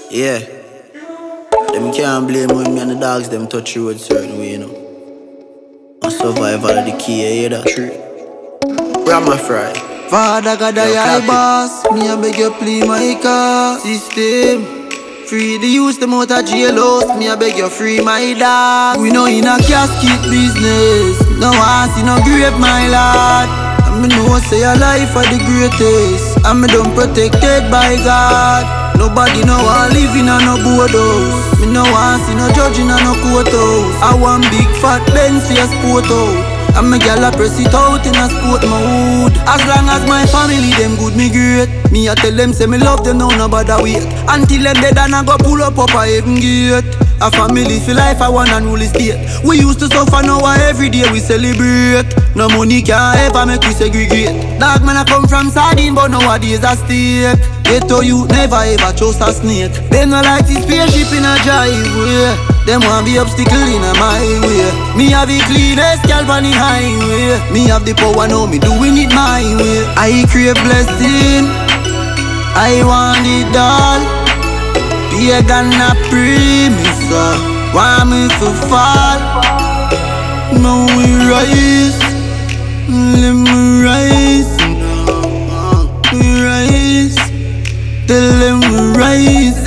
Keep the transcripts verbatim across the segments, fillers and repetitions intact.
Yeah, them can't blame when me and the dogs them touch the road certain way, you know. And survival of the key, you hear that? True. Rama fry. Father God, I boss. Me I beg you please my car system. Free the youth, them out of jail house. Me I beg you free my dog. We know in a casket business. No one see no grave, my lord. And me know say your life are the greatest. And me done protected by God. Nobody know I live in a no board house. Me no want see no judge in a no court house. I want big fat Benz for a sport out. And me gyal a press it out in a sport mode. As long as my family them good, me great. Me a tell them say me love them, now no bother wait. Until them dead and I go pull up up a heaven gate. A family for life, I want and rule state. We used to suffer, now every day we celebrate. No money can ever make we segregate. Dog man I come from sardine, but nowadays I steak. Ghetto youth never ever trust a snake. Them no like this spaceship in a driveway. Them want be obstacle in a my way. Me have the cleanest gal on the highway. Me have the power now, me doing it my way. I crave blessing, I want it all. Be a gonna pray me so. Want me to fall. Now we rise, let me rise. Now we rise, tell them we rise.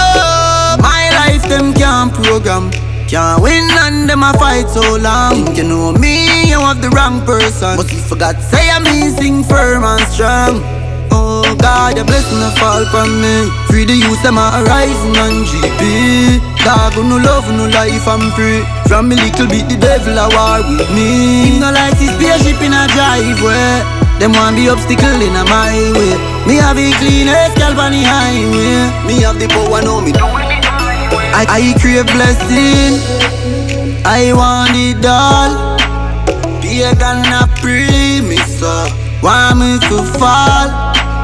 My life them can't program, can't win and them a fight so long. Think you know me, you have the wrong person. But you forgot say I'm missing firm and strong. Oh God, your blessing a fall from me. Free the youth, them a rising on G P. Dog who no love, no life, I'm free. From me little bit, the devil a war with me. Him no like this spaceship in a driveway. Them want be obstacle in a my way. Me have the cleanest gal on the highway. Me have the power, now me doing it my way. I, I crave blessing, I want it all. Be a gonna pray me so. Want me to fall.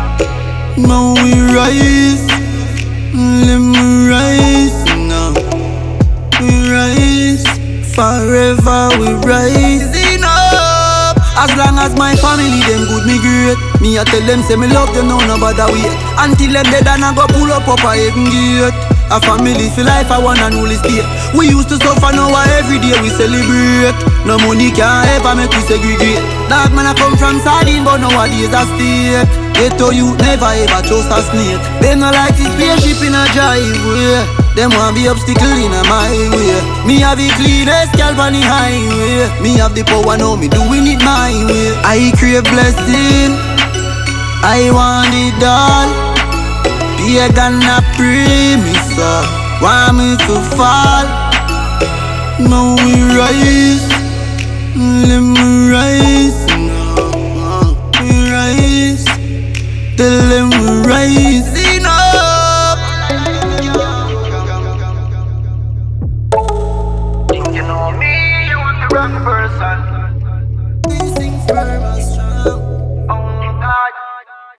Now we rise, let me rise now. We rise, forever we rise. Enough. As long as my family them good, me great. Me I tell them say me love them, now no bother wait. Until them dead and I go pull up up a heaven gate. A family for life, I want and rule state. We used to suffer, now every day we celebrate. No money can ever make we segregate. Dog man I come from sardine, but nowadays I steak. Ghetto youth never ever trust a snake. Them no like this spaceship in a driveway. Them want be obstacle in a my way. Me have the cleanest gal on the highway. Me have the power, now me doing it my way. I crave blessing, I want it all. Be a gonna pray me so. Want me to fall. Now we rise, let me rise now. We rise, tell them we rising up. Think you know me, you want the wrong person.